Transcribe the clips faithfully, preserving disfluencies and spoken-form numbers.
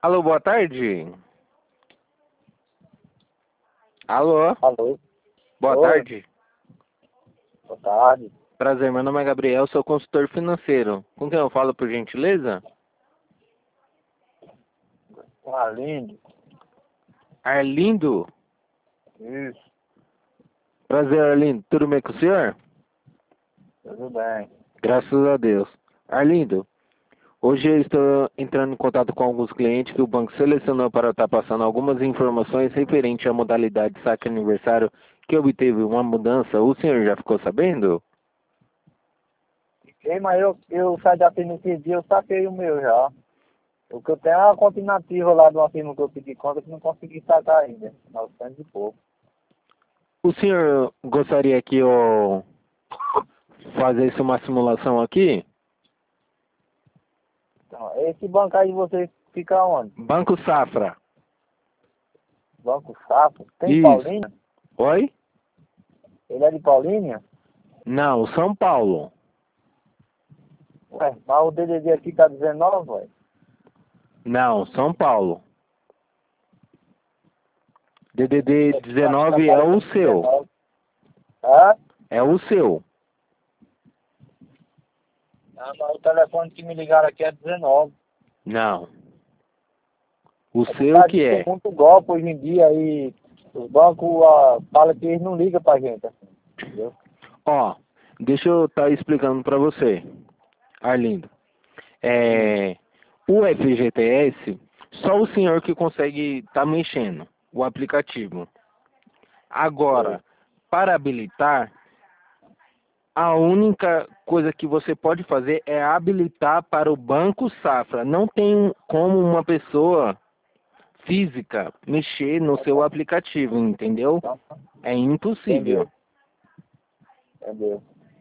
Alô, boa tarde. Alô, Alô? boa Oi, tarde. boa tarde. Prazer, meu nome é Gabriel, sou consultor financeiro. Com quem eu falo, por gentileza? Arlindo? Arlindo. Isso, Prazer, Arlindo. Tudo bem com o senhor? tudo bem. Graças a Deus. Arlindo, hoje eu estou entrando em contato com alguns clientes que o banco selecionou para estar passando algumas informações referente à modalidade de saque aniversário que obteve uma mudança. O senhor já ficou sabendo? Ei, mas eu, eu saí da firma esse dia, eu saquei o meu já. O que eu tenho é uma conta inativa lá de uma firma que eu pedi conta que não consegui sacar ainda. Novecentos e pouco. O senhor gostaria que eu fizesse uma simulação aqui? Então, esse banco aí de você fica onde? Banco Safra. Banco Safra? Tem Isso. Paulínia? Oi? Ele é de Paulínia? Não, São Paulo. Ué, mas o D D D aqui tá dezenove, ué. Não, São Paulo. D D D Aqui tá, tá dezenove é o parecendo seu. dezenove. Hã? É o seu. Ah, mas o telefone que me ligaram aqui é dezenove. Não. O É por seu causa que disso, tem é. muito golpe hoje em dia aí. Os bancos ah, falam que eles não ligam pra gente, assim, entendeu? Ó, deixa eu estar explicando para você, Arlindo. Hum. É, o F G T S, só o senhor que consegue estar mexendo o aplicativo. Sei. Agora, para habilitar, a única coisa que você pode fazer é habilitar para o Banco Safra. Não tem como uma pessoa física mexer no seu aplicativo, entendeu? Então, É impossível. entendeu? Entendeu?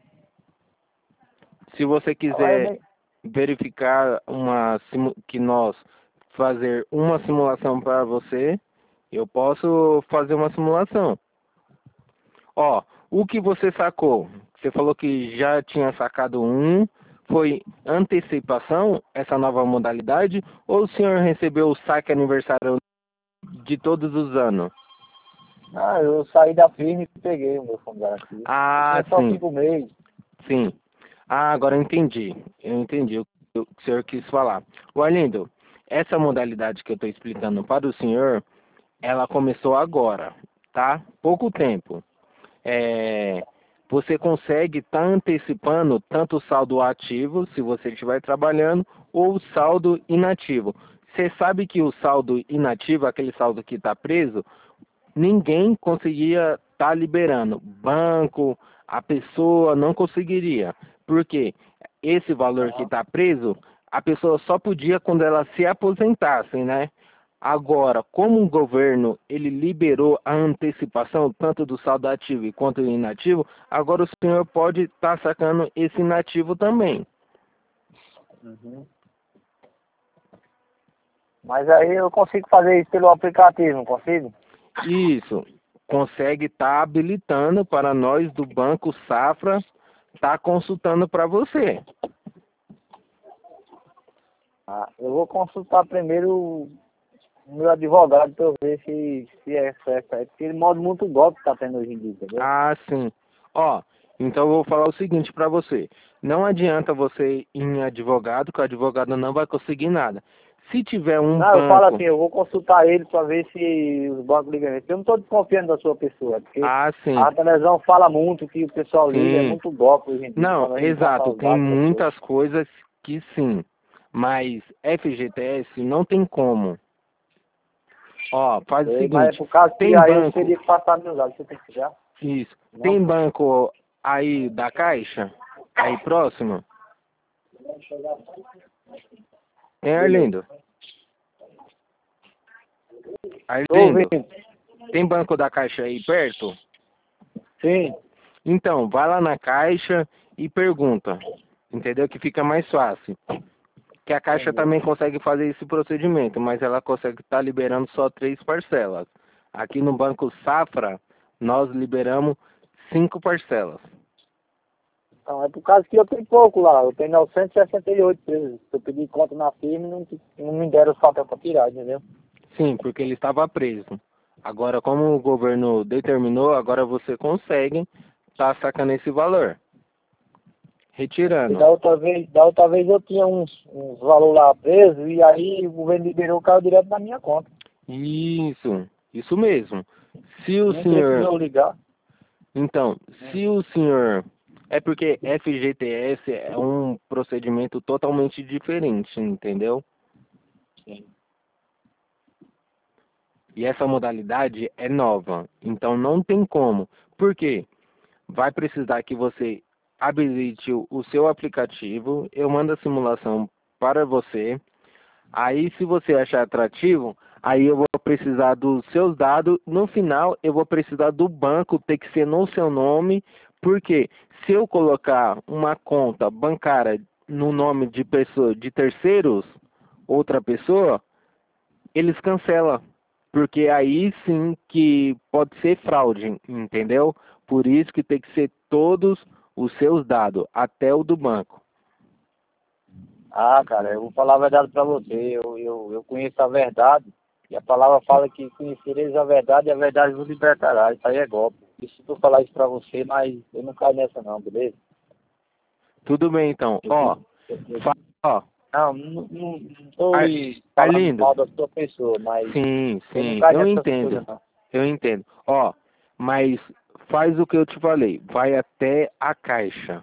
Se você Ah, mas eu quiser nem... verificar uma simu- que nós fazer uma simulação para você, eu posso fazer uma simulação. Ó, o que você sacou? Você falou que já tinha sacado um, foi antecipação, essa nova modalidade, ou o senhor recebeu o saque aniversário de todos os anos? Ah, eu saí da firma e peguei o meu fundo garantido. Eu Ah, tinha só sim, cinco meses. sim. Ah, agora eu entendi. Eu entendi o que o senhor quis falar. O Arlindo, essa modalidade que eu estou explicando para o senhor, ela começou agora, tá? Pouco tempo. É, você consegue estar antecipando tanto o saldo ativo, se você estiver trabalhando, ou o saldo inativo. Você sabe que o saldo inativo, aquele saldo que está preso, ninguém conseguia estar liberando. Banco, a pessoa não conseguiria. Porque esse valor que Aham. está preso, a pessoa só podia quando ela se aposentasse, né? Agora, como o governo ele liberou a antecipação tanto do saldo ativo quanto do inativo, agora o senhor pode estar sacando esse inativo também. Uhum. Mas aí eu consigo fazer isso pelo aplicativo, não consigo? Isso consegue estar habilitando para nós do Banco Safra estar consultando para você. Ah, eu vou consultar primeiro o meu advogado para eu ver se, se é certo aí. Porque ele mostra muito golpe que tá tendo hoje em dia, entendeu? Ah, sim. Ó, então eu vou falar o seguinte para você. Não adianta você ir em advogado, que o advogado não vai conseguir nada. Se tiver um Não, eu falo assim, banco, eu vou consultar ele para ver se os bancos ligam nele. Eu não estou desconfiando da sua pessoa, porque ah, sim, a televisão fala muito que o pessoal liga, é sim. muito golpe hoje em dia, Não, quando a gente passar exato, os tem dados das pessoas. muitas coisas que sim, mas F G T S não tem como. Ó, faz o Sei, mas é seguinte, por causa que tem aí eu banco, teria que passar meus dados, você tem que já? isso, Não? tem banco aí da Caixa, aí próximo? Tem, Beleza. Arlindo? Tô Arlindo, ouvindo. tem banco da Caixa aí perto? Sim. Então, vai lá na Caixa e pergunta, entendeu? Que fica mais fácil. Que a Caixa Entendi. também consegue fazer esse procedimento, mas ela consegue estar liberando só três parcelas. Aqui no Banco Safra, nós liberamos cinco parcelas. Então, é por causa que eu tenho pouco lá. Eu tenho novecentos e sessenta e oito presos. Eu pedi conta na firma e não, não me deram os papéis para tirar, entendeu? Sim, porque ele estava preso. Agora, como o governo determinou, agora você consegue tá sacando esse valor. E Retirando. da outra vez, da outra vez eu tinha uns, uns valor lá preso e aí o governo liberou o carro direto na minha conta. Isso, isso mesmo. Se o Nem senhor... precisou ligar. Então, se o senhor... É porque F G T S é um procedimento totalmente diferente, entendeu? Sim. E essa modalidade é nova, então não tem como. Por quê? Vai precisar que você habilite o o seu aplicativo, eu mando a simulação para você. Aí, se você achar atrativo, aí eu vou precisar dos seus dados. No final, eu vou precisar do banco, ter que ser no seu nome, porque se eu colocar uma conta bancária no nome de pessoa, de terceiros, outra pessoa, eles cancelam, porque aí sim que pode ser fraude, entendeu? Por isso que tem que ser todos os seus dados, até o do banco. Ah, cara, eu vou falar a verdade pra você. Eu, eu, eu conheço a verdade. E a palavra fala que conhecereis a verdade e a verdade vos libertará. Isso aí é golpe. Desculpa eu falar isso pra você, mas eu não caio nessa não, beleza? Tudo bem então. Eu, Ó, eu, eu, fa- ó, não, não, não, não tô Ar- lhe falando Arlindo, mal da sua pessoa, mas sim, eu não sim, caio eu nessas entendo, coisas não. eu entendo. Ó, mas faz o que eu te falei, vai até a caixa.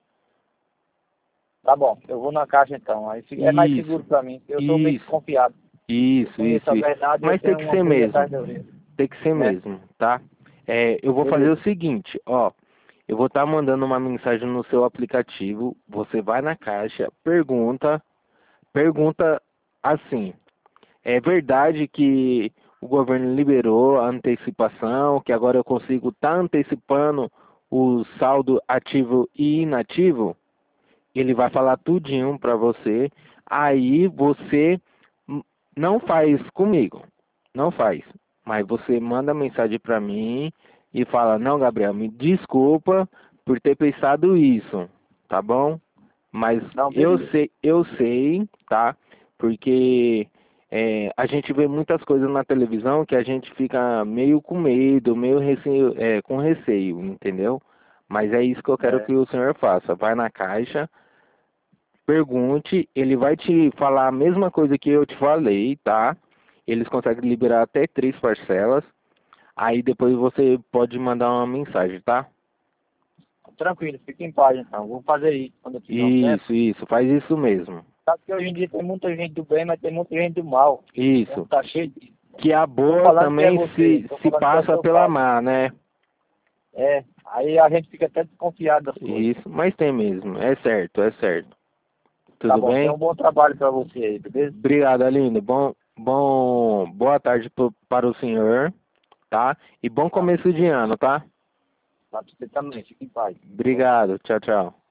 Tá bom, eu vou na caixa então. Aí fi- é mais Isso, seguro pra mim. Eu sou meio isso, desconfiado. Eu isso, conheço a isso, isso. verdade e eu Mas tem tenho que uma ser pulga mesmo, atrás da orelha, tem que ser né? mesmo, tá? É, eu vou fazer o Beleza. seguinte, ó, eu vou estar mandando uma mensagem no seu aplicativo, você vai na caixa, pergunta, pergunta assim, é verdade que o governo liberou a antecipação, que agora eu consigo estar antecipando o saldo ativo e inativo? Ele vai falar tudinho para você, aí você n- não faz comigo, não faz, mas você manda mensagem para mim e fala, não, Gabriel, me desculpa por ter pensado isso, tá bom? Mas Não, eu beleza. sei, eu sei, tá? Porque é, a gente vê muitas coisas na televisão que a gente fica meio com medo, meio receio, é, com receio, entendeu? Mas é isso que eu quero É. que o senhor faça. Vai na caixa, pergunte, ele vai te falar a mesma coisa que eu te falei, tá? Eles conseguem liberar até três parcelas. Aí depois você pode mandar uma mensagem, tá? Tranquilo, fique em paz então. Vou fazer isso quando eu tiver um tempo. Isso, isso, faz isso mesmo. Sabe que hoje em dia tem muita gente do bem, mas tem muita gente do mal. O mundo Isso. tá cheio disso. Que a Tô boa falando que é também você, se, tô se falando que é passa seu pela caso. má, né? É, aí a gente fica até desconfiado das coisas. Isso, mas tem mesmo, é certo, é certo. Tá Tudo bom, tenha bem? um bom trabalho pra você aí, beleza? Obrigado, Aline. Bom, bom, boa tarde pro- para o senhor, tá? E bom Tá, começo de ano, tá? tá pra você também, fique em paz. Obrigado, tchau, tchau.